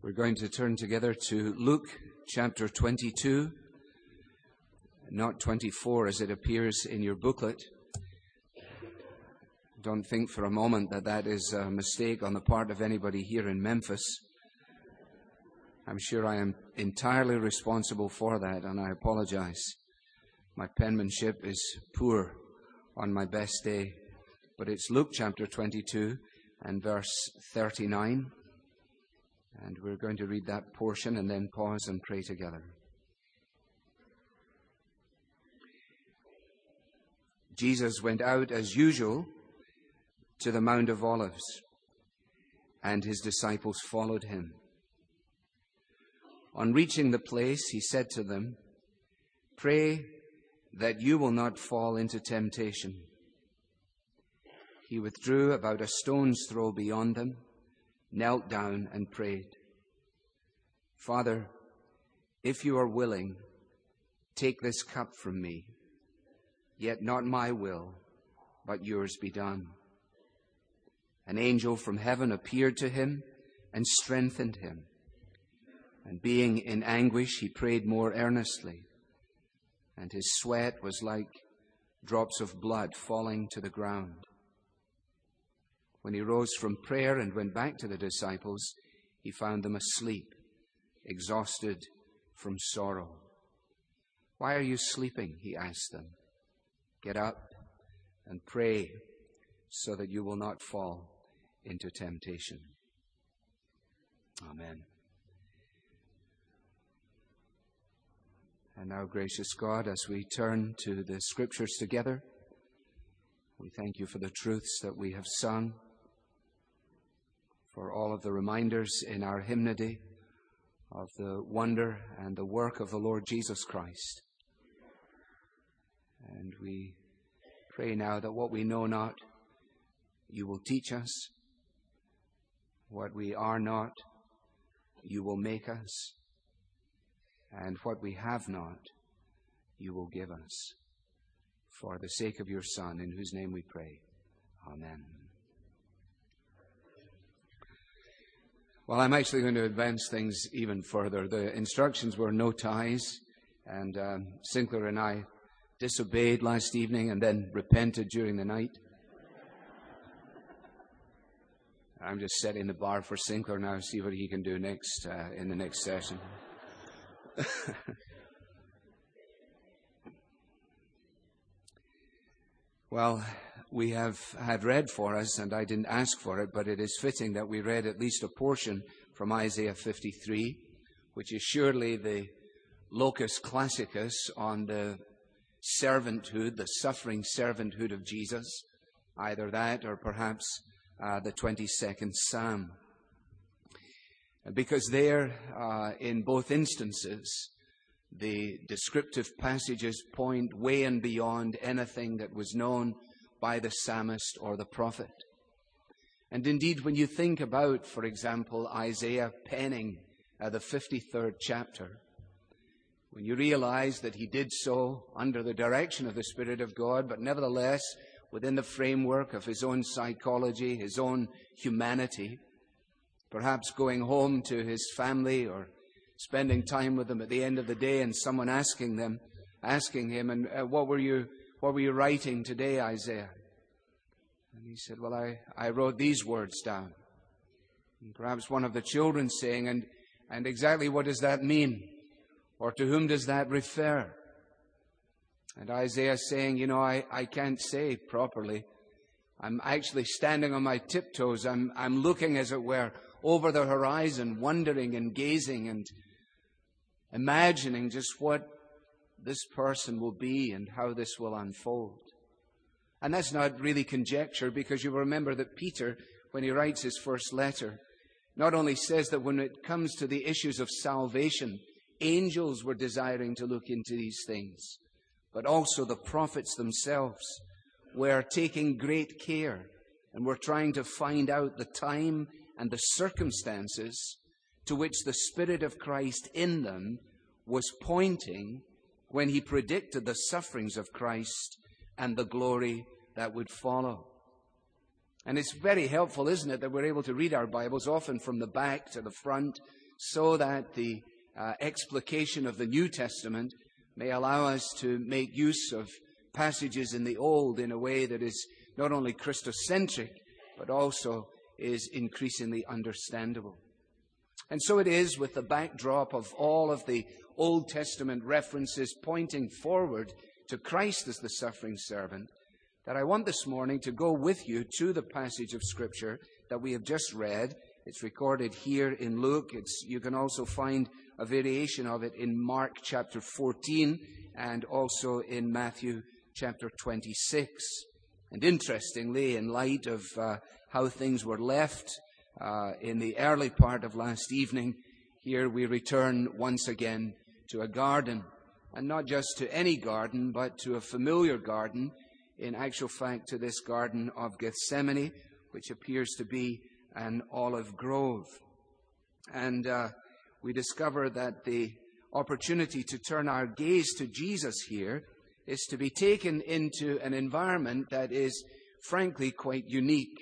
We're going to turn together to Luke chapter 22, not 24 as it appears in your booklet. Don't think for a moment that that is a mistake on the part of anybody here in Memphis. I'm sure I am entirely responsible for that, and I apologize. My penmanship is poor on my best day. But it's Luke chapter 22 and verse 39. And we're going to read that portion and then pause and pray together. Jesus went out as usual to the Mount of Olives, and his disciples followed him. On reaching the place, he said to them, "Pray that you will not fall into temptation." He withdrew about a stone's throw beyond them, knelt down and prayed, "Father, if you are willing, take this cup from me. Yet not my will, but yours be done." An angel from heaven appeared to him and strengthened him. And being in anguish, he prayed more earnestly, and his sweat was like drops of blood falling to the ground. When he rose from prayer and went back to the disciples, he found them asleep, exhausted from sorrow. "Why are you sleeping?" he asked them. "Get up and pray so that you will not fall into temptation." Amen. And now, gracious God, as we turn to the Scriptures together, we thank you for the truths that we have sung, for all of the reminders in our hymnody of the wonder and the work of the Lord Jesus Christ. And we pray now that what we know not, you will teach us. What we are not, you will make us. And what we have not, you will give us. For the sake of your Son, in whose name we pray. Amen. Well, I'm actually going to advance things even further. The instructions were no ties, and Sinclair and I disobeyed last evening and then repented during the night. I'm just setting the bar for Sinclair now, see what he can do next in the next session. Well, we have had read for us, and I didn't ask for it, but it is fitting that we read at least a portion from Isaiah 53, which is surely the locus classicus on the servanthood, the suffering servanthood of Jesus, either that or perhaps the 22nd Psalm. Because there, in both instances, the descriptive passages point way and beyond anything that was known by the psalmist or the prophet. And indeed, when you think about, for example, Isaiah penning the 53rd chapter, when you realize that he did so under the direction of the Spirit of God, but nevertheless within the framework of his own psychology, his own humanity, perhaps going home to his family or spending time with them at the end of the day, and someone asking him, and what were you writing today, Isaiah? And he said, "Well, I wrote these words down." And perhaps one of the children saying, and exactly what does that mean? Or to whom does that refer? And Isaiah saying, I can't say properly. I'm actually standing on my tiptoes. I'm looking, as it were, over the horizon, wondering and gazing and imagining just what this person will be and how this will unfold. And that's not really conjecture, because you remember that Peter, when he writes his first letter, not only says that when it comes to the issues of salvation, angels were desiring to look into these things, but also the prophets themselves were taking great care and were trying to find out the time and the circumstances to which the Spirit of Christ in them was pointing when he predicted the sufferings of Christ and the glory that would follow. And it's very helpful, isn't it, that we're able to read our Bibles often from the back to the front, so that the explication of the New Testament may allow us to make use of passages in the Old in a way that is not only Christocentric, but also is increasingly understandable. And so it is with the backdrop of all of the Old Testament references pointing forward to Christ as the suffering servant, that I want this morning to go with you to the passage of Scripture that we have just read. It's recorded here in Luke. You can also find a variation of it in Mark chapter 14 and also in Matthew chapter 26. And interestingly, in light of how things were left in the early part of last evening, here we return once again to a garden. And not just to any garden, but to a familiar garden. In actual fact, to this garden of Gethsemane, which appears to be an olive grove. And we discover that the opportunity to turn our gaze to Jesus here is to be taken into an environment that is, frankly, quite unique,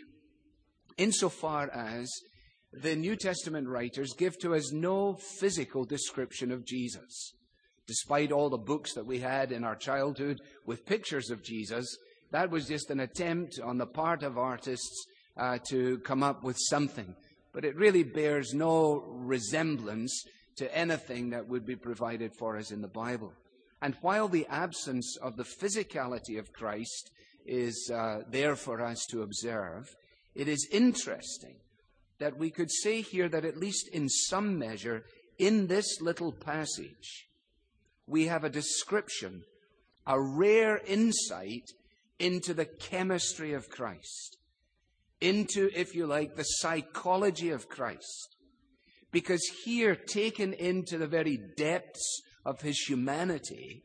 insofar as the New Testament writers give to us no physical description of Jesus. Despite all the books that we had in our childhood with pictures of Jesus, that was just an attempt on the part of artists to come up with something. But it really bears no resemblance to anything that would be provided for us in the Bible. And while the absence of the physicality of Christ is there for us to observe, it is interesting that we could say here that at least in some measure, in this little passage, we have a description, a rare insight into the chemistry of Christ, into, if you like, the psychology of Christ. Because here, taken into the very depths of his humanity,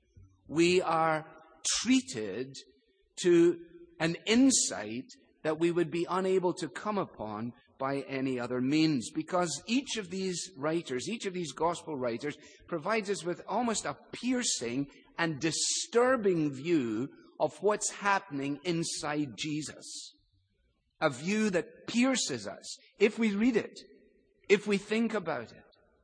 we are treated to an insight that we would be unable to come upon by any other means, because each of these writers, each of these gospel writers, provides us with almost a piercing and disturbing view of what's happening inside Jesus. A view that pierces us if we read it, if we think about it,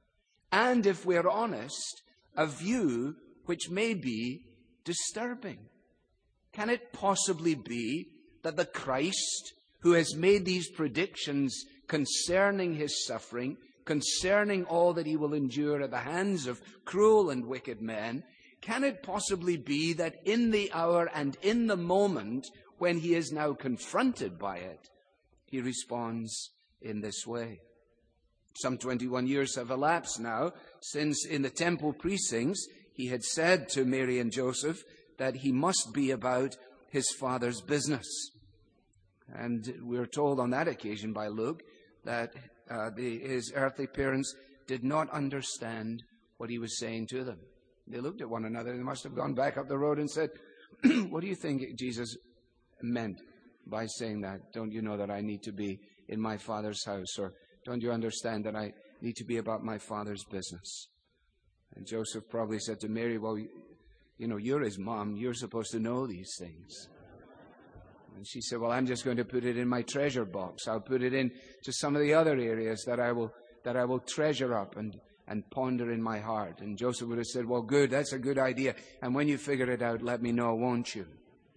and if we're honest, a view which may be disturbing. Can it possibly be that the Christ who has made these predictions concerning his suffering, concerning all that he will endure at the hands of cruel and wicked men, can it possibly be that in the hour and in the moment when he is now confronted by it, he responds in this way? Some 21 years have elapsed now since in the temple precincts he had said to Mary and Joseph that he must be about his Father's business. And we're told on that occasion by Luke that his earthly parents did not understand what he was saying to them. They looked at one another. They must have gone back up the road and said, what do you think Jesus meant by saying that? Don't you know that I need to be in my Father's house? Or don't you understand that I need to be about my Father's business? And Joseph probably said to Mary, well, you know, you're his mom. You're supposed to know these things. And she said, well, I'm just going to put it in my treasure box. I'll put it into some of the other areas that I will treasure up and ponder in my heart. And Joseph would have said, well, good, that's a good idea. And when you figure it out, let me know, won't you?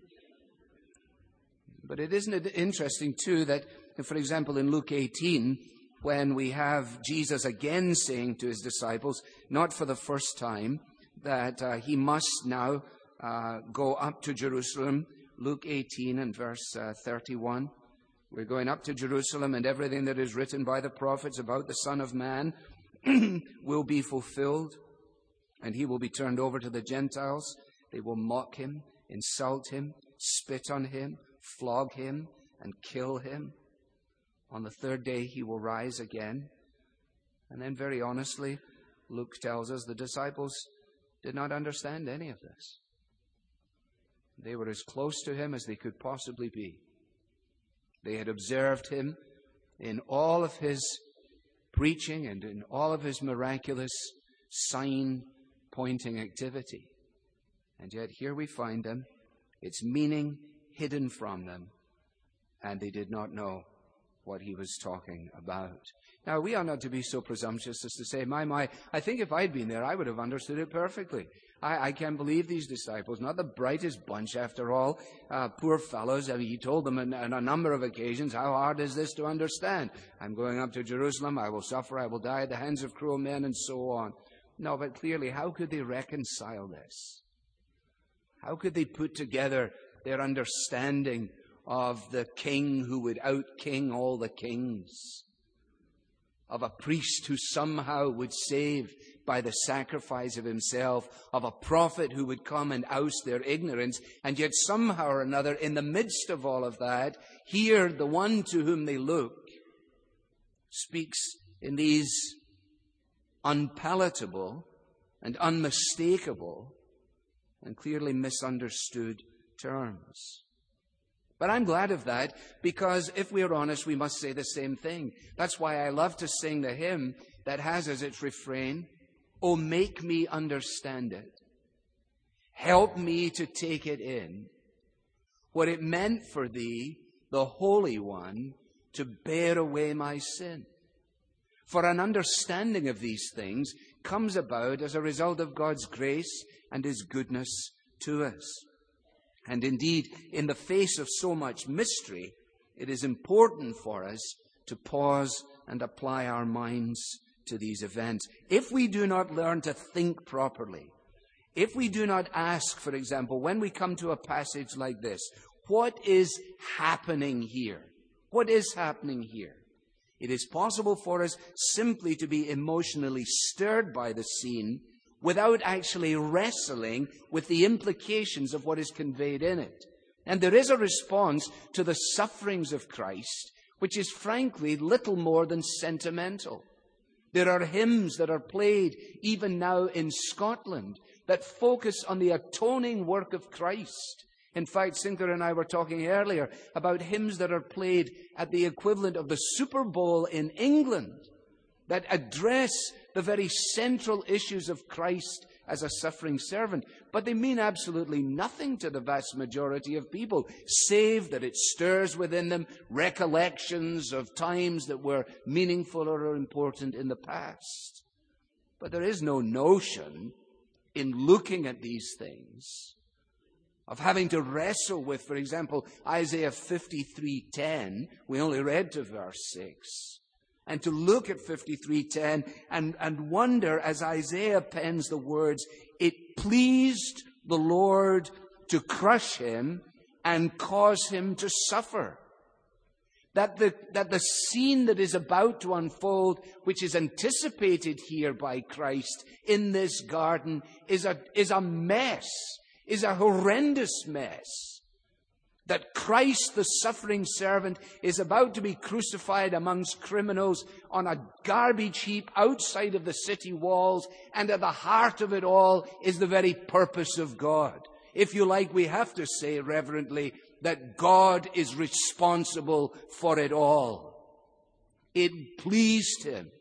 But isn't it interesting, too, that, for example, in Luke 18, when we have Jesus again saying to his disciples, not for the first time, that he must now go up to Jerusalem. Luke 18 and verse 31. We're going up to Jerusalem, and everything that is written by the prophets about the Son of Man will be fulfilled, and he will be turned over to the Gentiles. They will mock him, insult him, spit on him, flog him, and kill him. On the third day he will rise again. And then very honestly, Luke tells us the disciples did not understand any of this. They were as close to him as they could possibly be. They had observed him in all of his preaching and in all of his miraculous sign-pointing activity. And yet here we find them, its meaning hidden from them, and they did not know what he was talking about. Now, we are not to be so presumptuous as to say, my, I think if I'd been there, I would have understood it perfectly. I can't believe these disciples, not the brightest bunch after all. Poor fellows, I mean, he told them on a number of occasions, how hard is this to understand? I'm going up to Jerusalem, I will suffer, I will die at the hands of cruel men, and so on. No, but clearly, how could they reconcile this? How could they put together their understanding of the king who would out-king all the kings? Of a priest who somehow would save by the sacrifice of himself, of a prophet who would come and oust their ignorance, and yet somehow or another, in the midst of all of that, here the one to whom they look speaks in these unpalatable and unmistakable and clearly misunderstood terms. But I'm glad of that, because if we're honest, we must say the same thing. That's why I love to sing the hymn that has as its refrain, "Oh, make me understand it. Help me to take it in, what it meant for thee, the Holy One, to bear away my sin." For an understanding of these things comes about as a result of God's grace and His goodness to us. And indeed, in the face of so much mystery, it is important for us to pause and apply our minds to these events. If we do not learn to think properly, if we do not ask, for example, when we come to a passage like this, what is happening here? What is happening here? It is possible for us simply to be emotionally stirred by the scene without actually wrestling with the implications of what is conveyed in it. And there is a response to the sufferings of Christ, which is frankly little more than sentimental. There are hymns that are played even now in Scotland that focus on the atoning work of Christ. In fact, Sinclair and I were talking earlier about hymns that are played at the equivalent of the Super Bowl in England that address the very central issues of Christ as a suffering servant. But they mean absolutely nothing to the vast majority of people, save that it stirs within them recollections of times that were meaningful or important in the past. But there is no notion in looking at these things of having to wrestle with, for example, Isaiah 53:10. We only read to verse 6. And to look at 53:10 and wonder, as Isaiah pens the words, "It pleased the Lord to crush him and cause him to suffer." That the scene that is about to unfold, which is anticipated here by Christ in this garden, is a mess, is a horrendous mess. That Christ, the suffering servant, is about to be crucified amongst criminals on a garbage heap outside of the city walls, and at the heart of it all is the very purpose of God. If you like, we have to say reverently that God is responsible for it all. It pleased Him.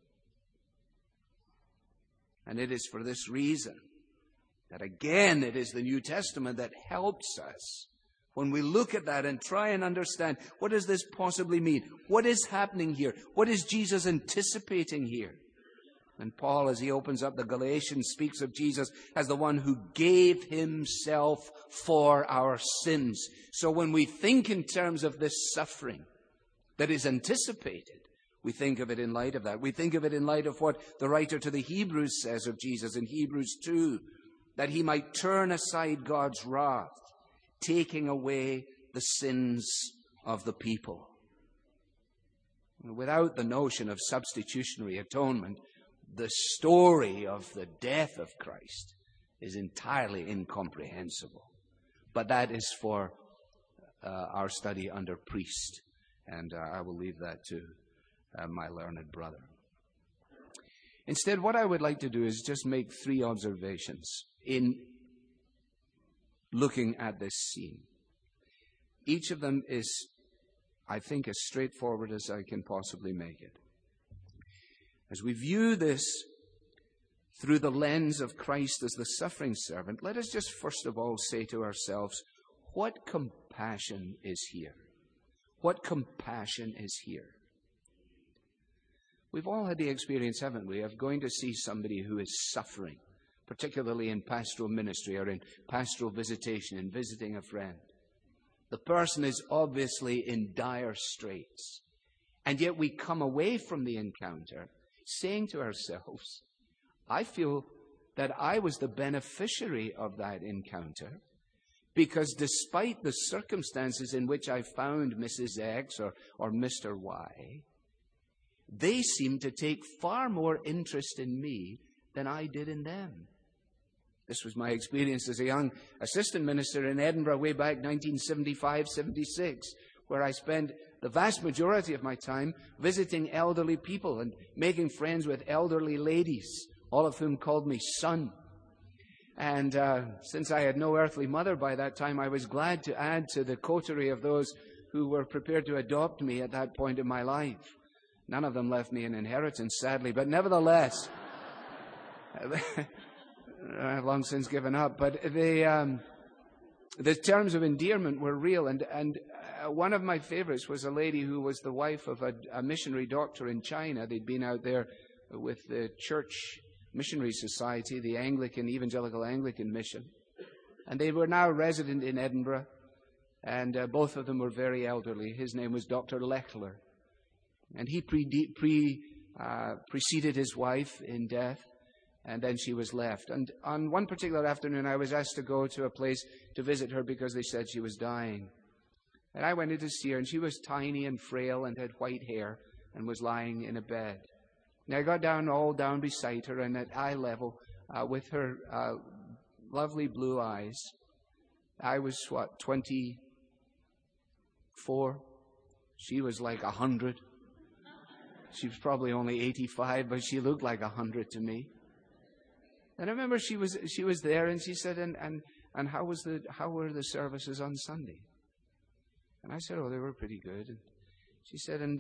And it is for this reason that, again, it is the New Testament that helps us when we look at that and try and understand, what does this possibly mean? What is happening here? What is Jesus anticipating here? And Paul, as he opens up the Galatians, speaks of Jesus as the one who gave himself for our sins. So when we think in terms of this suffering that is anticipated, we think of it in light of that. We think of it in light of what the writer to the Hebrews says of Jesus in Hebrews 2, that he might turn aside God's wrath, taking away the sins of the people. Without the notion of substitutionary atonement, the story of the death of Christ is entirely incomprehensible. But that is for our study under priest, and I will leave that to my learned brother. Instead, what I would like to do is just make 3 observations in looking at this scene. Each of them is, I think, as straightforward as I can possibly make it. As we view this through the lens of Christ as the suffering servant, let us just first of all say to ourselves, what compassion is here? What compassion is here? We've all had the experience, haven't we, of going to see somebody who is suffering, particularly in pastoral ministry or in pastoral visitation, in visiting a friend. The person is obviously in dire straits. And yet we come away from the encounter saying to ourselves, I feel that I was the beneficiary of that encounter, because despite the circumstances in which I found Mrs. X or Mr. Y, they seemed to take far more interest in me than I did in them. This was my experience as a young assistant minister in Edinburgh way back 1975-76, where I spent the vast majority of my time visiting elderly people and making friends with elderly ladies, all of whom called me son. And since I had no earthly mother by that time, I was glad to add to the coterie of those who were prepared to adopt me at that point in my life. None of them left me an inheritance, sadly, but nevertheless, I've long since given up. But the terms of endearment were real, and one of my favorites was a lady who was the wife of a missionary doctor in China. They'd been out there with the Church Missionary Society, the Evangelical Anglican Mission. And they were now resident in Edinburgh, and both of them were very elderly. His name was Dr. Lechler. And he preceded his wife in death, and then she was left. And on one particular afternoon, I was asked to go to a place to visit her because they said she was dying. And I went in to see her, and she was tiny and frail and had white hair and was lying in a bed. And I got down beside her, and at eye level, with her lovely blue eyes. I was, 24? She was like 100. She was probably only 85, but she looked like 100 to me. And I remember she was there, and she said, and how were the services on Sunday? And I said, oh, they were pretty good. And she said, and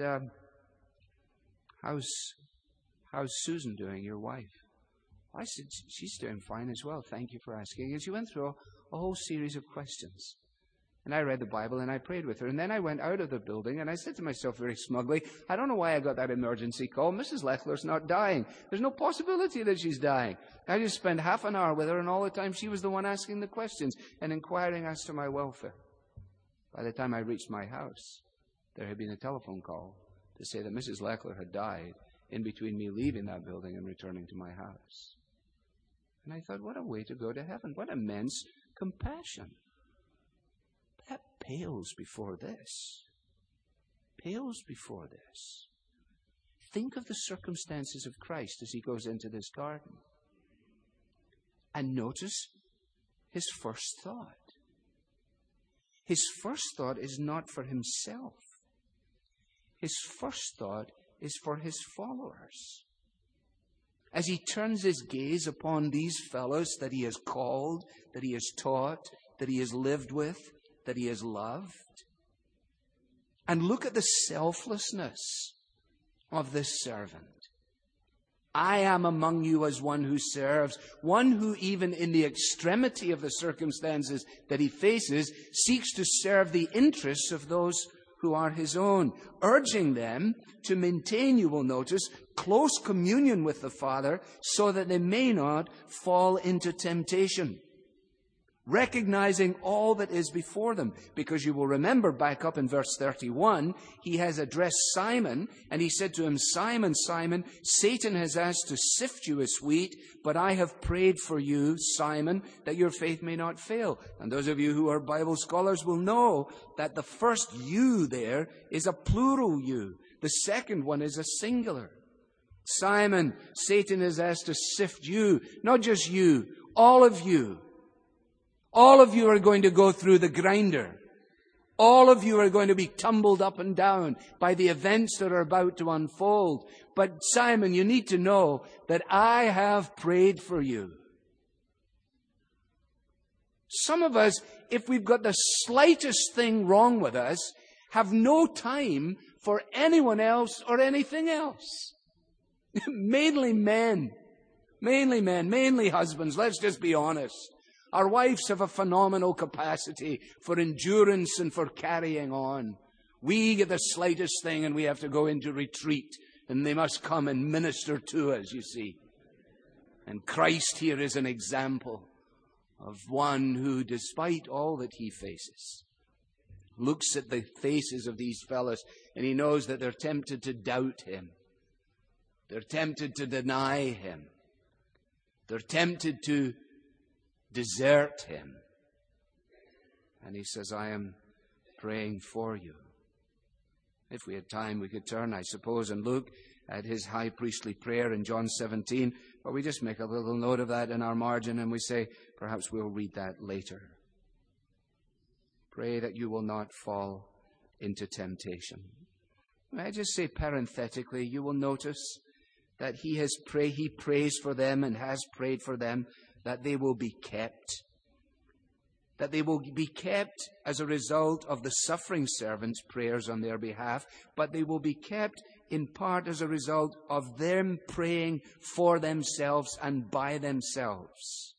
how's Susan doing, your wife? I said, she's doing fine as well. Thank you for asking. And she went through a whole series of questions. And I read the Bible, and I prayed with her. And then I went out of the building, and I said to myself very smugly, I don't know why I got that emergency call. Mrs. Lechler's not dying. There's no possibility that she's dying. I just spent half an hour with her, and all the time she was the one asking the questions and inquiring as to my welfare. By the time I reached my house, there had been a telephone call to say that Mrs. Lechler had died in between me leaving that building and returning to my house. And I thought, what a way to go to heaven. What immense compassion. That pales before this. Pales before this. Think of the circumstances of Christ as he goes into this garden. And notice his first thought. His first thought is not for himself. His first thought is for his followers. As he turns his gaze upon these fellows that he has called, that he has taught, that he has lived with, that he has loved. And look at the selflessness of this servant. I am among you as one who serves, one who even in the extremity of the circumstances that he faces, seeks to serve the interests of those who are his own, urging them to maintain, you will notice, close communion with the Father so that they may not fall into temptation. Recognizing all that is before them. Because you will remember back up in verse 31, he has addressed Simon, and he said to him, Simon, Simon, Satan has asked to sift you as wheat, but I have prayed for you, Simon, that your faith may not fail. And those of you who are Bible scholars will know that the first you there is a plural you. The second one is a singular. Simon, Satan has asked to sift you, not just you, all of you. All of you are going to go through the grinder. All of you are going to be tumbled up and down by the events that are about to unfold. But Simon, you need to know that I have prayed for you. Some of us, if we've got the slightest thing wrong with us, have no time for anyone else or anything else. Mainly men, mainly husbands. Let's just be honest. Our wives have a phenomenal capacity for endurance and for carrying on. We get the slightest thing and we have to go into retreat, and they must come and minister to us, you see. And Christ here is an example of one who, despite all that he faces, looks at the faces of these fellows and he knows that they're tempted to doubt him. They're tempted to deny him. They're tempted to desert him. And he says, I am praying for you. If we had time, we could turn, I suppose, and look at his high priestly prayer in John 17. But we just make a little note of that in our margin and we say, perhaps we'll read that later. Pray that you will not fall into temptation. May I just say parenthetically, you will notice that he prays for them and has prayed for them that they will be kept. That they will be kept as a result of the suffering servant's prayers on their behalf, but they will be kept in part as a result of them praying for themselves and by themselves.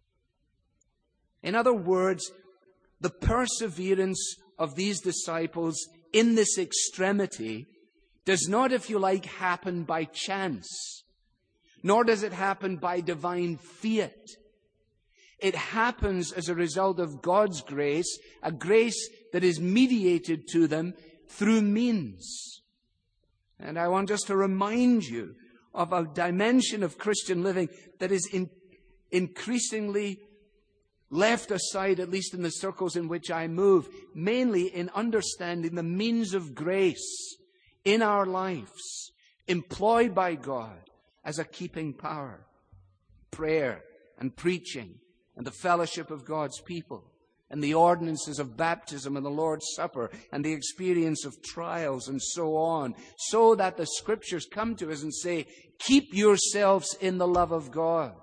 In other words, the perseverance of these disciples in this extremity does not, if you like, happen by chance, nor does it happen by divine fiat. It happens as a result of God's grace, a grace that is mediated to them through means. And I want just to remind you of a dimension of Christian living that is increasingly left aside, at least in the circles in which I move, mainly in understanding the means of grace in our lives, employed by God as a keeping power. Prayer and preaching and the fellowship of God's people and the ordinances of baptism and the Lord's Supper and the experience of trials and so on, so that the Scriptures come to us and say, keep yourselves in the love of God,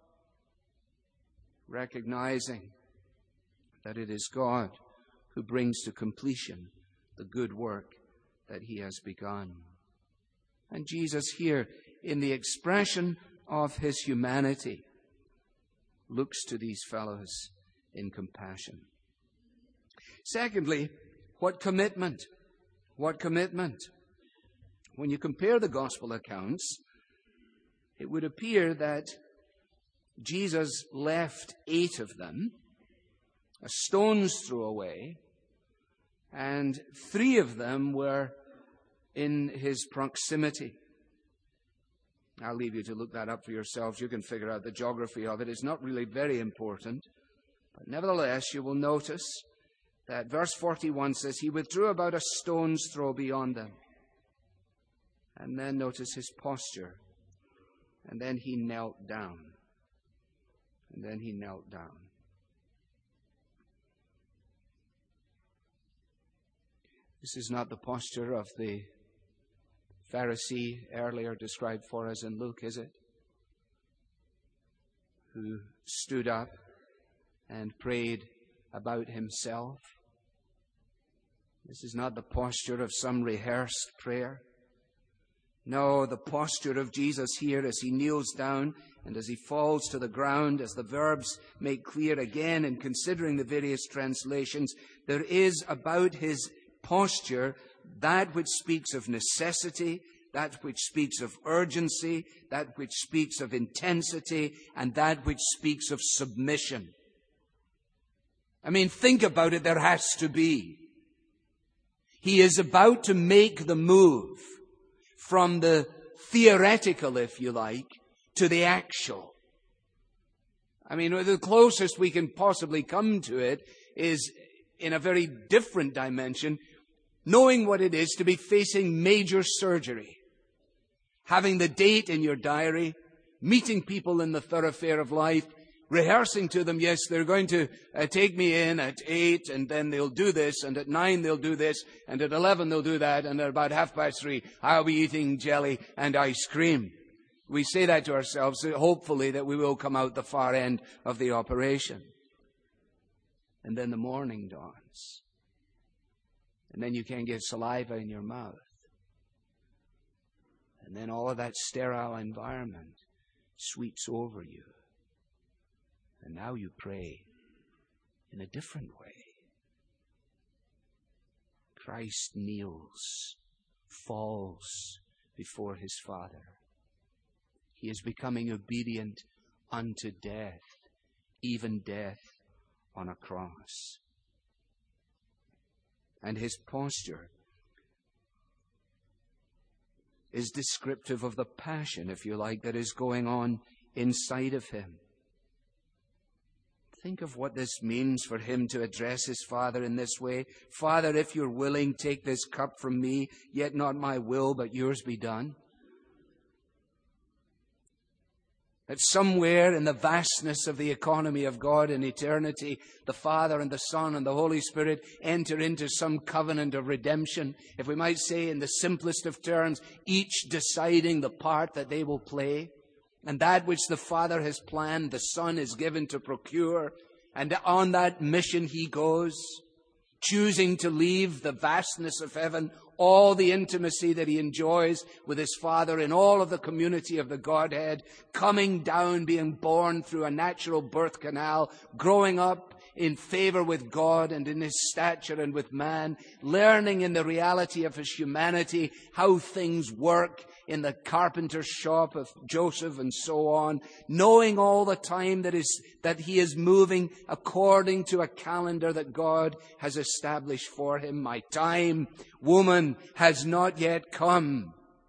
recognizing that it is God who brings to completion the good work that he has begun. And Jesus here, in the expression of his humanity, looks to these fellows in compassion. Secondly, what commitment? What commitment? When you compare the gospel accounts, it would appear that Jesus left 8 of them, a stone's throw away, and 3 of them were in his proximity. I'll leave you to look that up for yourselves. You can figure out the geography of it. It's not really very important. But nevertheless, you will notice that verse 41 says, he withdrew about a stone's throw beyond them. And then notice his posture. And then he knelt down. And then he knelt down. This is not the posture of the Pharisee earlier described for us in Luke, is it? Who stood up and prayed about himself. This is not the posture of some rehearsed prayer. No, the posture of Jesus here as he kneels down and as he falls to the ground, as the verbs make clear again in considering the various translations, there is about his posture that which speaks of necessity, that which speaks of urgency, that which speaks of intensity, and that which speaks of submission. I mean, think about it, there has to be. He is about to make the move from the theoretical, if you like, to the actual. I mean, the closest we can possibly come to it is in a very different dimension, knowing what it is to be facing major surgery, having the date in your diary, meeting people in the thoroughfare of life, rehearsing to them, yes, they're going to take me in at 8, and then they'll do this, and at 9 they'll do this, and at 11 they'll do that, and at about 3:30 I'll be eating jelly and ice cream. We say that to ourselves, hopefully that we will come out the far end of the operation. And then the morning dawns. And then you can't get saliva in your mouth. And then all of that sterile environment sweeps over you. And now you pray in a different way. Christ kneels, falls before his Father. He is becoming obedient unto death, even death on a cross. And his posture is descriptive of the passion, if you like, that is going on inside of him. Think of what this means for him to address his Father in this way. Father, if you're willing, take this cup from me, yet not my will, but yours be done. That somewhere in the vastness of the economy of God in eternity, the Father and the Son and the Holy Spirit enter into some covenant of redemption. If we might say in the simplest of terms, each deciding the part that they will play. And that which the Father has planned, the Son is given to procure. And on that mission he goes, choosing to leave the vastness of heaven, all the intimacy that he enjoys with his Father in all of the community of the Godhead, coming down, being born through a natural birth canal, growing up in favor with God and in his stature and with man, learning in the reality of his humanity how things work in the carpenter's shop of Joseph and so on, knowing all the time that he is moving according to a calendar that God has established for him. My time, woman, has not yet come.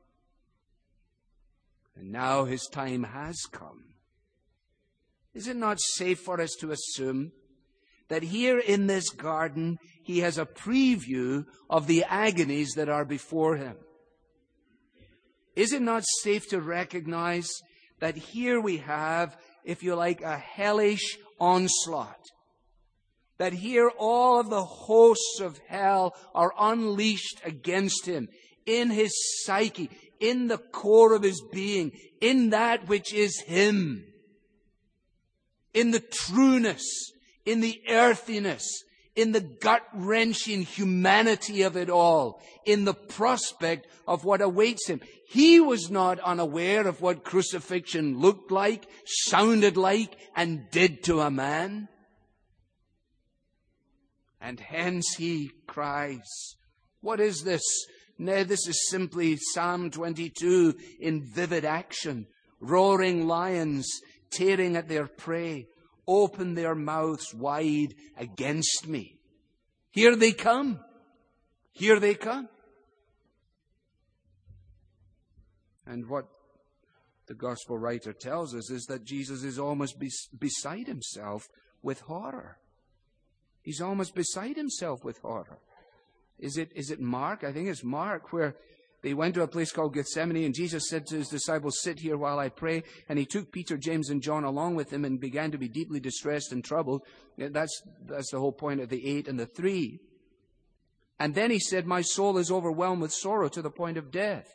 And now his time has come. Is it not safe for us to assume that here in this garden he has a preview of the agonies that are before him? Is it not safe to recognize that here we have, if you like, a hellish onslaught? That here all of the hosts of hell are unleashed against him in his psyche, in the core of his being, in that which is him, in the trueness, in the earthiness, in the gut-wrenching humanity of it all, in the prospect of what awaits him. He was not unaware of what crucifixion looked like, sounded like, and did to a man. And hence he cries, what is this? Now this is simply Psalm 22 in vivid action. Roaring lions tearing at their prey, open their mouths wide against me. Here they come. Here they come. And what the gospel writer tells us is that Jesus is almost beside himself with horror. He's almost beside himself with horror. Is it Mark? I think it's Mark, where they went to a place called Gethsemane, and Jesus said to his disciples, sit here while I pray. And he took Peter, James, and John along with him and began to be deeply distressed and troubled. That's the whole point of the 8 and the 3. And then he said, my soul is overwhelmed with sorrow to the point of death.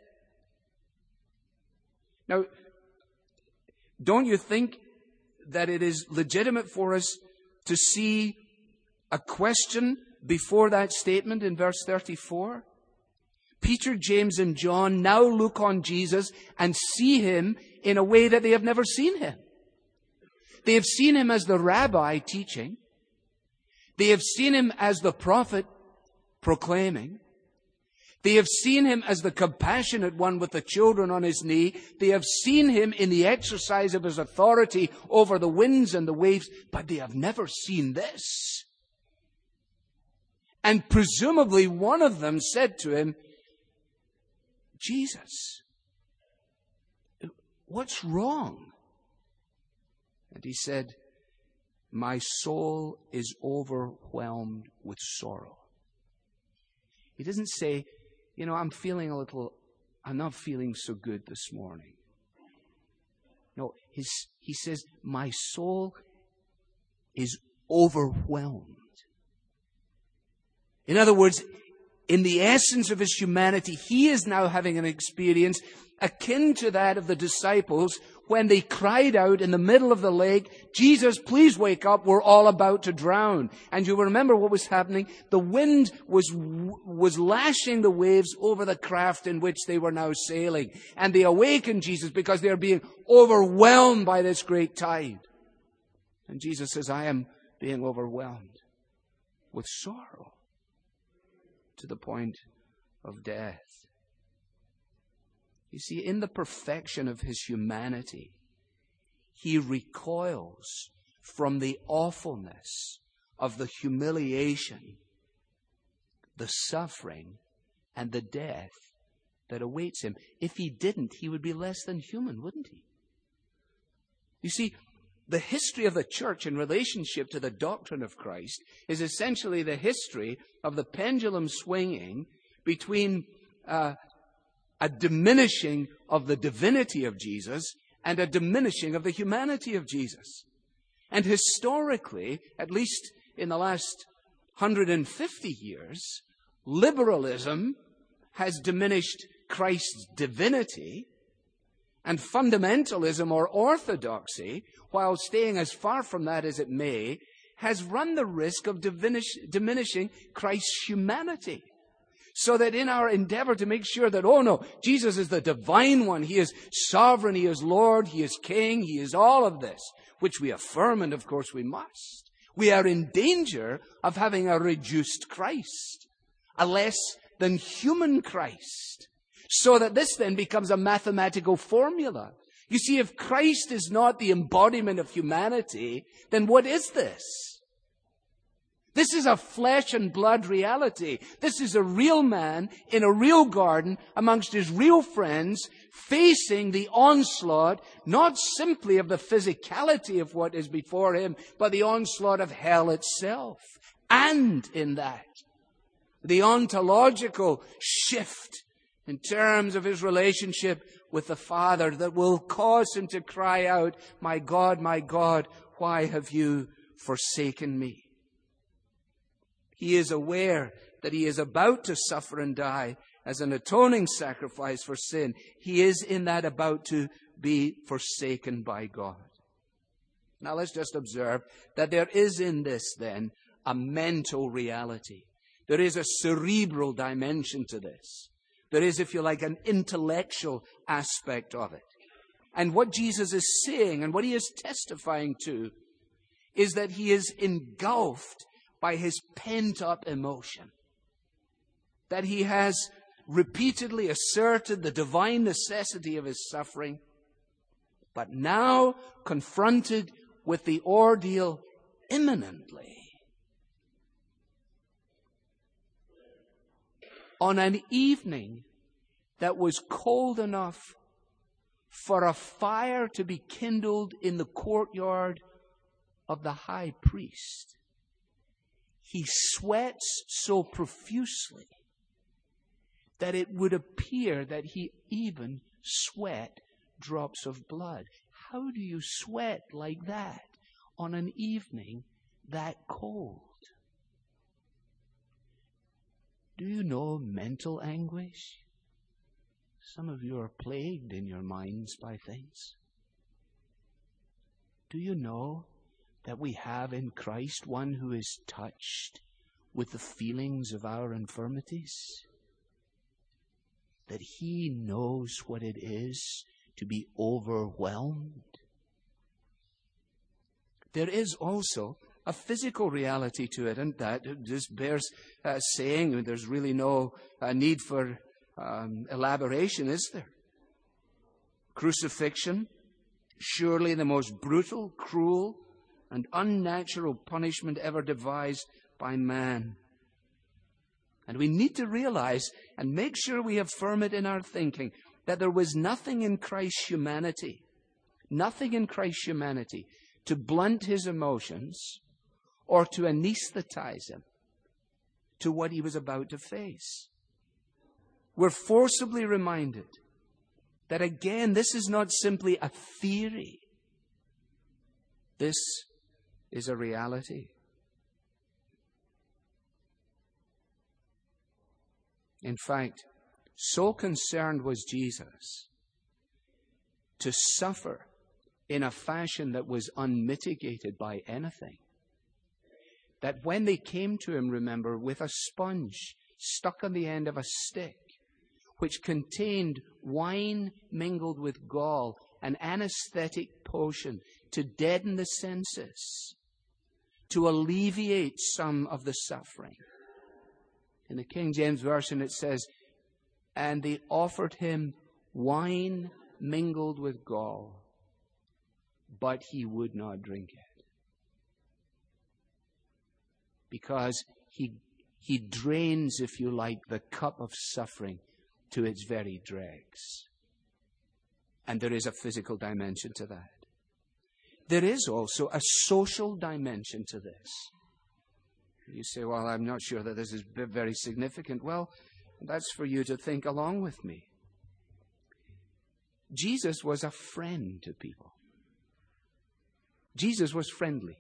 Now, don't you think that it is legitimate for us to see a question before that statement in verse 34? Peter, James, and John now look on Jesus and see him in a way that they have never seen him. They have seen him as the rabbi teaching. They have seen him as the prophet proclaiming. They have seen him as the compassionate one with the children on his knee. They have seen him in the exercise of his authority over the winds and the waves, but they have never seen this. And presumably one of them said to him, Jesus, what's wrong? And he said, my soul is overwhelmed with sorrow. He doesn't say, I'm not feeling so good this morning. No, he says, my soul is overwhelmed. In other words, in the essence of his humanity, he is now having an experience akin to that of the disciples when they cried out in the middle of the lake, Jesus, please wake up, we're all about to drown. And you remember what was happening? The wind was lashing the waves over the craft in which they were now sailing. And they awakened Jesus because they are being overwhelmed by this great tide. And Jesus says, I am being overwhelmed with sorrow to the point of death. You see, in the perfection of his humanity, he recoils from the awfulness of the humiliation, the suffering, and the death that awaits him. If he didn't, he would be less than human, wouldn't he? You see, the history of the church in relationship to the doctrine of Christ is essentially the history of the pendulum swinging between a diminishing of the divinity of Jesus and a diminishing of the humanity of Jesus. And historically, at least in the last 150 years, liberalism has diminished Christ's divinity, and fundamentalism or orthodoxy, while staying as far from that as it may, has run the risk of diminishing Christ's humanity. So that in our endeavor to make sure that, oh no, Jesus is the divine one, he is sovereign, he is Lord, he is King, he is all of this, which we affirm, and of course we must. We are in danger of having a reduced Christ, a less than human Christ, so that this then becomes a mathematical formula. You see, if Christ is not the embodiment of humanity, then what is this? This is a flesh and blood reality. This is a real man in a real garden amongst his real friends, facing the onslaught, not simply of the physicality of what is before him, but the onslaught of hell itself. And in that, the ontological shift in terms of his relationship with the Father that will cause him to cry out, my God, why have you forsaken me? He is aware that he is about to suffer and die as an atoning sacrifice for sin. He is in that about to be forsaken by God. Now let's just observe that there is in this then a mental reality. There is a cerebral dimension to this. There is, if you like, an intellectual aspect of it. And what Jesus is saying and what he is testifying to is that he is engulfed by his pent-up emotion. That he has repeatedly asserted the divine necessity of his suffering, but now confronted with the ordeal imminently. On an evening that was cold enough for a fire to be kindled in the courtyard of the high priest, he sweats so profusely that it would appear that he even sweat drops of blood. How do you sweat like that on an evening that cold? Do you know mental anguish? Some of you are plagued in your minds by things. Do you know that we have in Christ one who is touched with the feelings of our infirmities? That he knows what it is to be overwhelmed? There is also a physical reality to it, and that just bears saying. There's really no need for elaboration, is there? Crucifixion, surely the most brutal, cruel, and unnatural punishment ever devised by man. And we need to realize and make sure we affirm it in our thinking that there was nothing in Christ's humanity to blunt his emotions or to anesthetize him to what he was about to face. We're forcibly reminded that again, this is not simply a theory. This is a reality. In fact, so concerned was Jesus to suffer in a fashion that was unmitigated by anything, that when they came to him, remember, with a sponge stuck on the end of a stick, which contained wine mingled with gall, an anesthetic potion to deaden the senses, to alleviate some of the suffering. In the King James Version it says, and they offered him wine mingled with gall, but he would not drink it. Because he drains, if you like, the cup of suffering to its very dregs. And there is a physical dimension to that. There is also a social dimension to this. You say, well, I'm not sure that this is very significant. Well, that's for you to think along with me. Jesus was a friend to people. Jesus was friendly.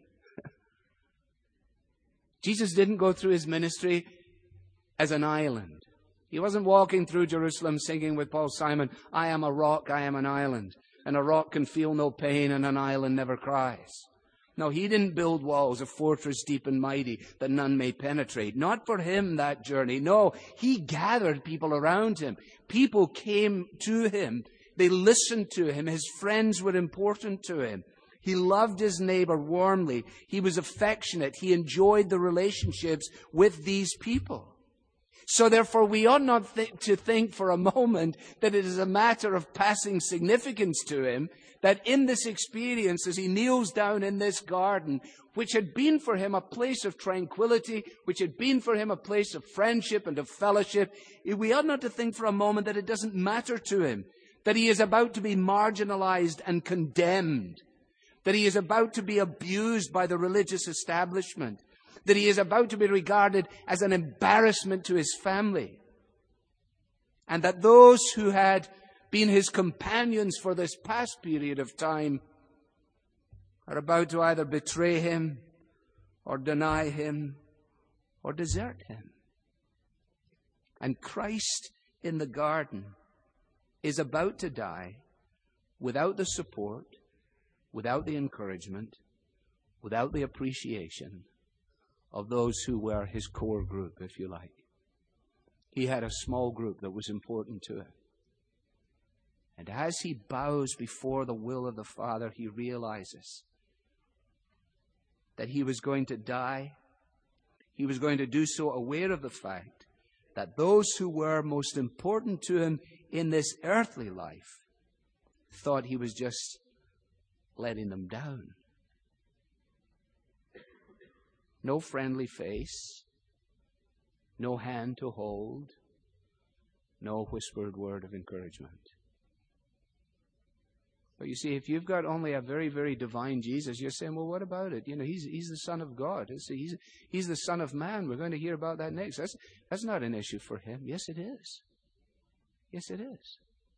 Jesus didn't go through his ministry as an island. He wasn't walking through Jerusalem singing with Paul Simon, I am a rock, I am an island. And a rock can feel no pain and an island never cries. No, he didn't build walls, a fortress deep and mighty that none may penetrate. Not for him, that journey. No, he gathered people around him. People came to him. They listened to him. His friends were important to him. He loved his neighbor warmly. He was affectionate. He enjoyed the relationships with these people. So therefore, we ought not to think for a moment that it is a matter of passing significance to him, that in this experience, as he kneels down in this garden, which had been for him a place of tranquility, which had been for him a place of friendship and of fellowship, we ought not to think for a moment that it doesn't matter to him, that he is about to be marginalized and condemned, that he is about to be abused by the religious establishment, that he is about to be regarded as an embarrassment to his family, and that those who had been his companions for this past period of time are about to either betray him or deny him or desert him. And Christ in the garden is about to die without the support, without the encouragement, without the appreciation of those who were his core group, if you like. He had a small group that was important to him. And as he bows before the will of the Father, he realizes that he was going to die. He was going to do so aware of the fact that those who were most important to him in this earthly life thought he was just letting them down. No friendly face, no hand to hold, no whispered word of encouragement. But you see, if you've got only a very, very divine Jesus, you're saying, well, what about it? You know, he's the Son of God. He's the Son of Man. We're going to hear about that next. That's not an issue for him. Yes, it is. Yes, it is.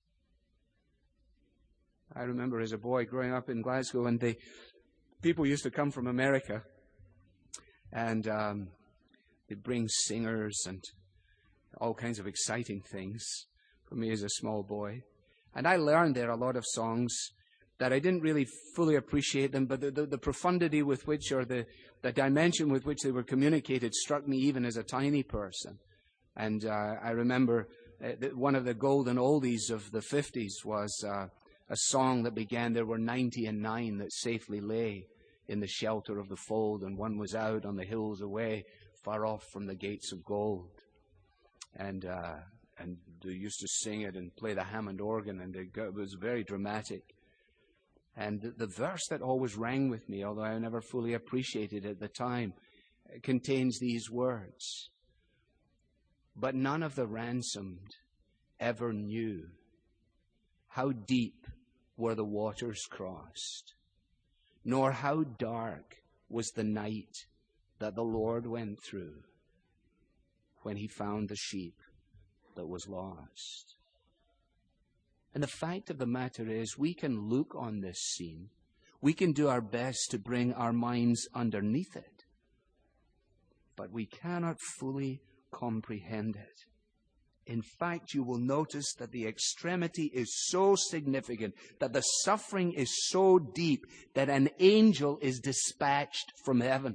I remember as a boy growing up in Glasgow, and people used to come from America, and they'd bring singers and all kinds of exciting things for me as a small boy. And I learned there a lot of songs that I didn't really fully appreciate them, but the profundity with which, or the dimension with which they were communicated struck me even as a tiny person. And I remember one of the golden oldies of the 50s was a song that began, there were 99 that safely lay in the shelter of the fold, and one was out on the hills away, far off from the gates of gold. And they used to sing it and play the Hammond organ, and it was very dramatic. And the verse that always rang with me, although I never fully appreciated it at the time, contains these words: but none of the ransomed ever knew how deep were the waters crossed, nor how dark was the night that the Lord went through when he found the sheep that was lost. And the fact of the matter is, we can look on this scene. We can do our best to bring our minds underneath it, but we cannot fully comprehend it. In fact, you will notice that the extremity is so significant, that the suffering is so deep, that an angel is dispatched from heaven.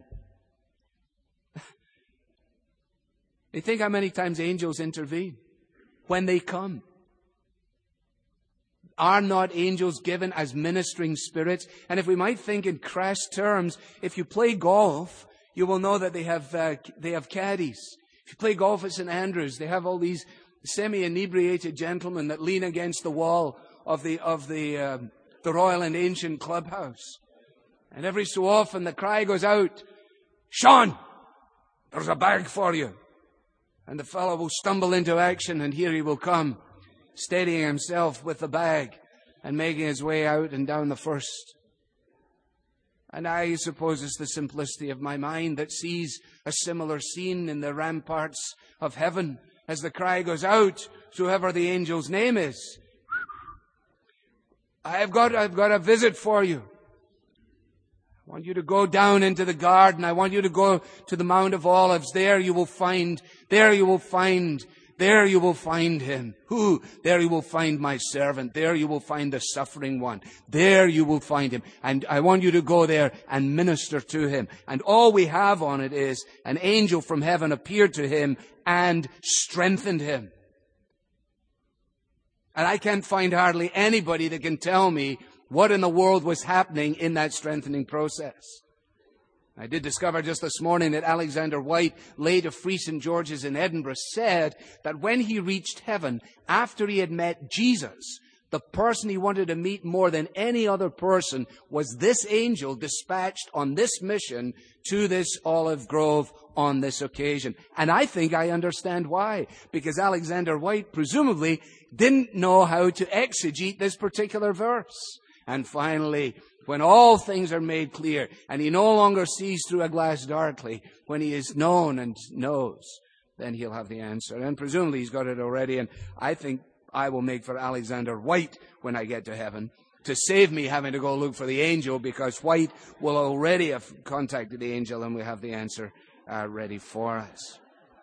You think how many times angels intervene when they come? Are not angels given as ministering spirits? And if we might think in crass terms, if you play golf, you will know that they have caddies. If you play golf at St. Andrews, they have all these semi-inebriated gentlemen that lean against the wall of the Royal and Ancient Clubhouse. And every so often the cry goes out, "Sean, there's a bag for you." And the fellow will stumble into action, and here he will come, steadying himself with the bag and making his way out and down the first. And I suppose it's the simplicity of my mind that sees a similar scene in the ramparts of heaven as the cry goes out, whoever the angel's name is. I've got a visit for you. I want you to go down into the garden. I want you to go to the Mount of Olives. There you will find him. Who? There you will find my servant. There you will find the suffering one. There you will find him. And I want you to go there and minister to him. And all we have on it is an angel from heaven appeared to him and strengthened him. And I can't find hardly anybody that can tell me what in the world was happening in that strengthening process. I did discover just this morning that Alexander White, late of Free St. George's in Edinburgh, said that when he reached heaven, after he had met Jesus, the person he wanted to meet more than any other person was this angel dispatched on this mission to this olive grove on this occasion. And I think I understand why. Because Alexander White presumably didn't know how to exegete this particular verse. And finally, when all things are made clear, and he no longer sees through a glass darkly, when he is known and knows, then he'll have the answer. And presumably he's got it already, and I think I will make for Alexander White when I get to heaven, to save me having to go look for the angel, because White will already have contacted the angel, and we have the answer ready for us.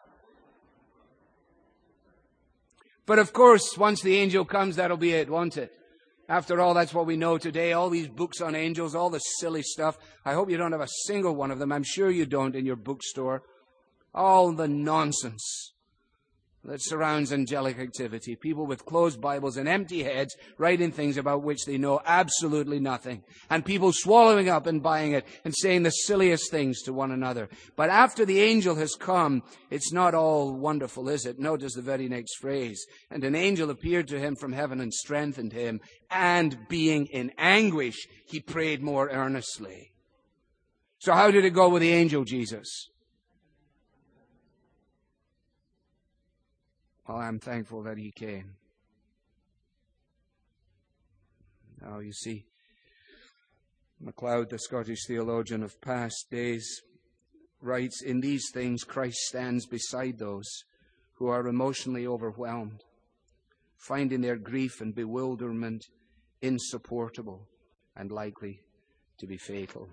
But of course, once the angel comes, that'll be it, won't it? After all, that's what we know today. All these books on angels, all the silly stuff. I hope you don't have a single one of them. I'm sure you don't in your bookstore. All the nonsense that surrounds angelic activity. People with closed Bibles and empty heads writing things about which they know absolutely nothing. And people swallowing up and buying it and saying the silliest things to one another. But after the angel has come, it's not all wonderful, is it? Notice the very next phrase. And an angel appeared to him from heaven and strengthened him. And being in anguish, he prayed more earnestly. So how did it go with the angel Jesus? Well, I'm thankful that he came. Now, you see, MacLeod, the Scottish theologian of past days, writes, "In these things Christ stands beside those who are emotionally overwhelmed, finding their grief and bewilderment insupportable and likely to be fatal."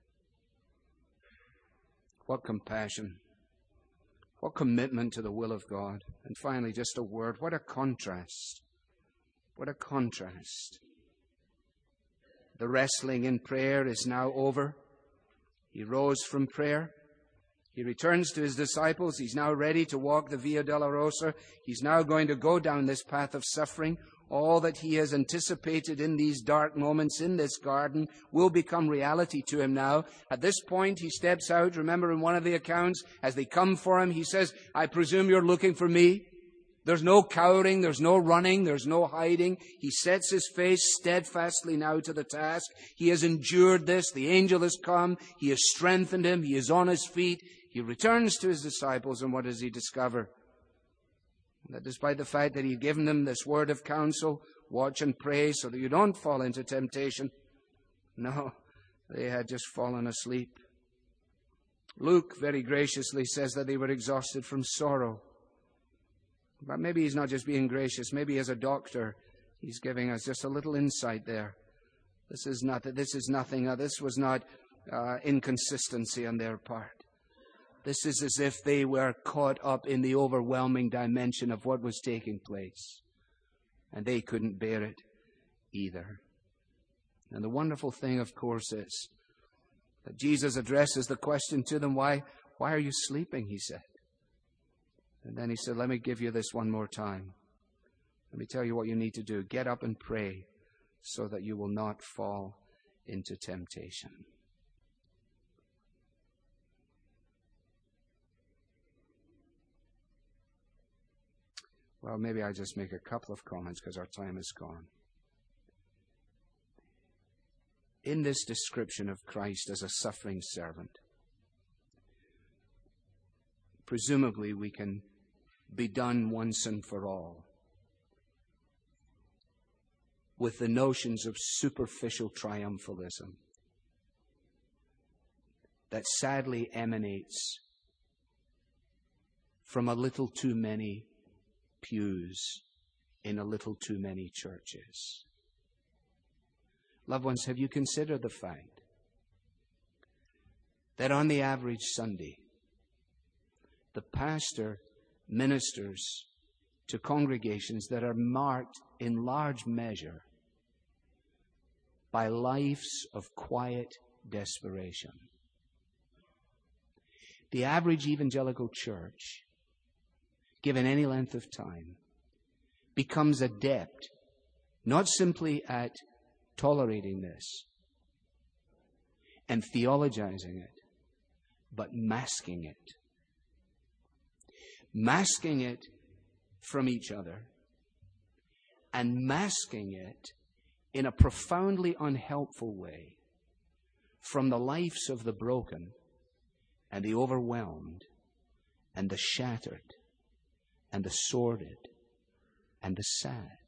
What compassion! What commitment to the will of God. And finally, just a word. What a contrast. What a contrast. The wrestling in prayer is now over. He rose from prayer. He returns to his disciples. He's now ready to walk the Via Dolorosa. He's now going to go down this path of suffering. All that he has anticipated in these dark moments in this garden will become reality to him now. At this point, he steps out. Remember in one of the accounts, as they come for him, he says, "I presume you're looking for me." There's no cowering, there's no running, there's no hiding. He sets his face steadfastly now to the task. He has endured this. The angel has come. He has strengthened him. He is on his feet. He returns to his disciples, and what does he discover? That despite the fact that he'd given them this word of counsel, watch and pray so that you don't fall into temptation. No, they had just fallen asleep. Luke very graciously says that they were exhausted from sorrow. But maybe he's not just being gracious. Maybe as a doctor, he's giving us just a little insight there. This was not inconsistency on their part. This is as if they were caught up in the overwhelming dimension of what was taking place. And they couldn't bear it either. And the wonderful thing, of course, is that Jesus addresses the question to them, why are you sleeping, he said. And then he said, let me give you this one more time. Let me tell you what you need to do. Get up and pray so that you will not fall into temptation. Well, maybe I'll just make a couple of comments because our time is gone. In this description of Christ as a suffering servant, presumably we can be done once and for all with the notions of superficial triumphalism that sadly emanates from a little too many pews in a little too many churches. Loved ones, have you considered the fact that on the average Sunday, the pastor ministers to congregations that are marked in large measure by lives of quiet desperation? The average evangelical church, given any length of time, becomes adept not simply at tolerating this and theologizing it, but masking it. Masking it from each other and masking it in a profoundly unhelpful way from the lives of the broken and the overwhelmed and the shattered and the sordid and the sad.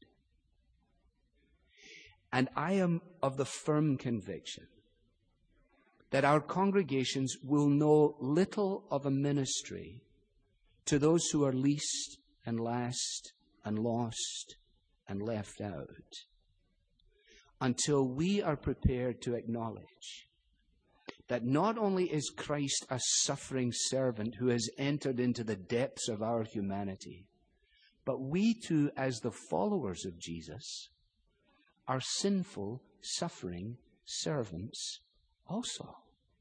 And I am of the firm conviction that our congregations will know little of a ministry to those who are least and last and lost and left out until we are prepared to acknowledge that not only is Christ a suffering servant who has entered into the depths of our humanity, but we too, as the followers of Jesus, are sinful, suffering servants also.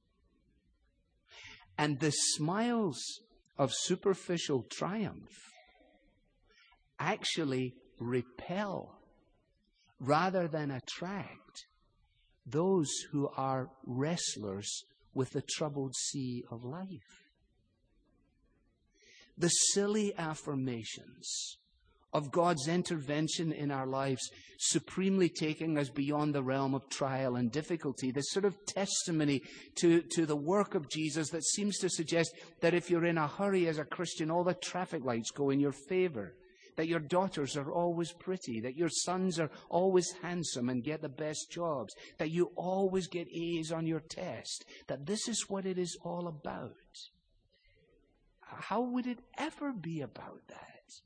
And the smiles of superficial triumph actually repel rather than attract those who are wrestlers with the troubled sea of life. The silly affirmations of God's intervention in our lives, supremely taking us beyond the realm of trial and difficulty, this sort of testimony to the work of Jesus that seems to suggest that if you're in a hurry as a Christian, all the traffic lights go in your favor, that your daughters are always pretty, that your sons are always handsome and get the best jobs, that you always get A's on your test, that this is what it is all about. How would it ever be about that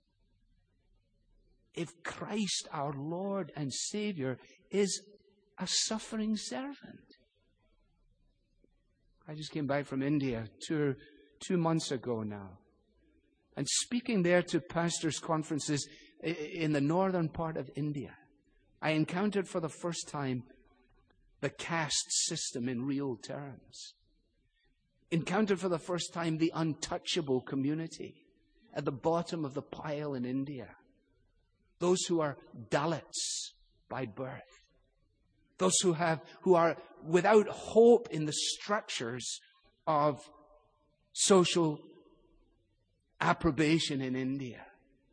if Christ, our Lord and Savior, is a suffering servant? I just came back from India 2 months ago now. And speaking there to pastors' conferences in the northern part of India, I encountered for the first time the caste system in real terms. Encountered for the first time the untouchable community at the bottom of the pile in India. Those who are Dalits by birth. Those who are without hope in the structures of social approbation in India.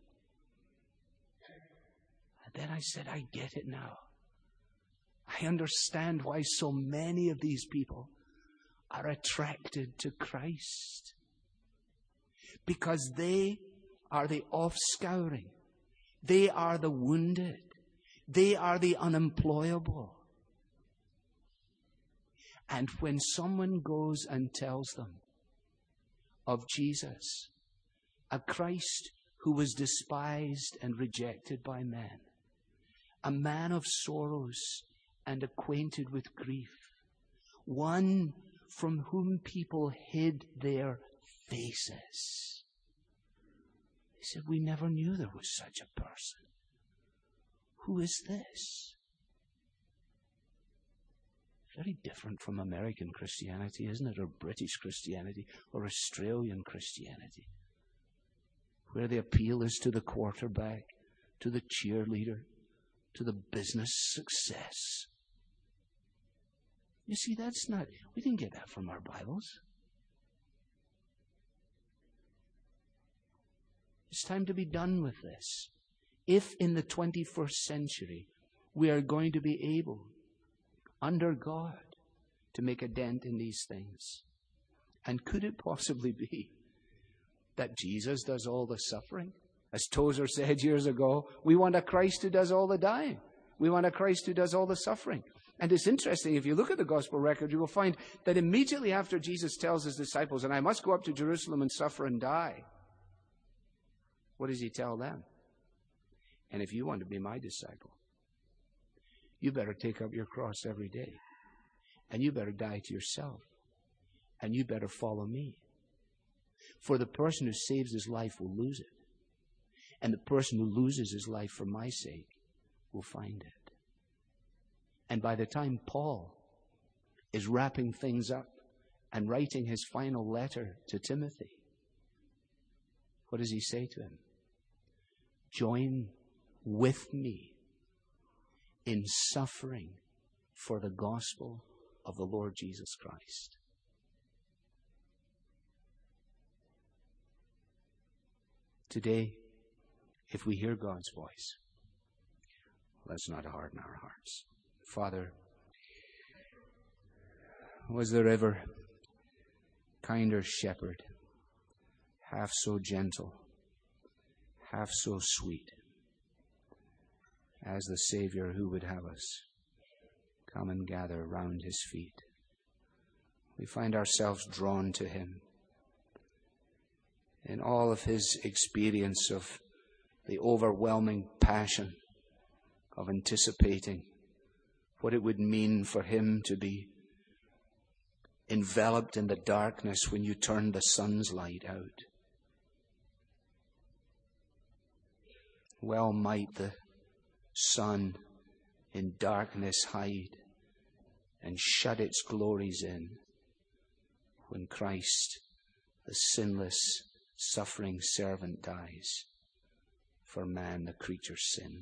And then I said, I get it now. I understand why so many of these people are attracted to Christ. Because they are the offscouring. They are the wounded. They are the unemployable. And when someone goes and tells them of Jesus, a Christ who was despised and rejected by men, a man of sorrows and acquainted with grief, one from whom people hid their faces. He said, we never knew there was such a person. Who is this? Very different from American Christianity, isn't it? Or British Christianity, or Australian Christianity, where the appeal is to the quarterback, to the cheerleader, to the business success. You see, we didn't get that from our Bibles. It's time to be done with this. If in the 21st century we are going to be able, under God, to make a dent in these things. And could it possibly be that Jesus does all the suffering? As Tozer said years ago, we want a Christ who does all the dying. We want a Christ who does all the suffering. And it's interesting, if you look at the gospel record, you will find that immediately after Jesus tells his disciples, and I must go up to Jerusalem and suffer and die, what does he tell them? And if you want to be my disciple, you better take up your cross every day. And you better die to yourself. And you better follow me. For the person who saves his life will lose it. And the person who loses his life for my sake will find it. And by the time Paul is wrapping things up and writing his final letter to Timothy, what does he say to him? Join with me in suffering for the gospel of the Lord Jesus Christ. Today, if we hear God's voice, let's not harden our hearts. Father, was there ever kinder shepherd, half so gentle, half so sweet, as the Savior who would have us come and gather round his feet? We find ourselves drawn to him in all of his experience of the overwhelming passion of anticipating what it would mean for him to be enveloped in the darkness when you turn the sun's light out. Well might the sun in darkness hide and shut its glories in when Christ, the sinless, suffering servant, dies for man, the creature's sin.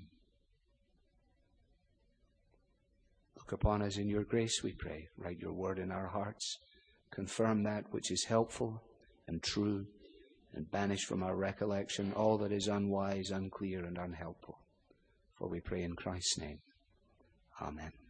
Look upon us in your grace, we pray. Write your word in our hearts. Confirm that which is helpful and true, and banish from our recollection all that is unwise, unclear, and unhelpful. For we pray in Christ's name. Amen.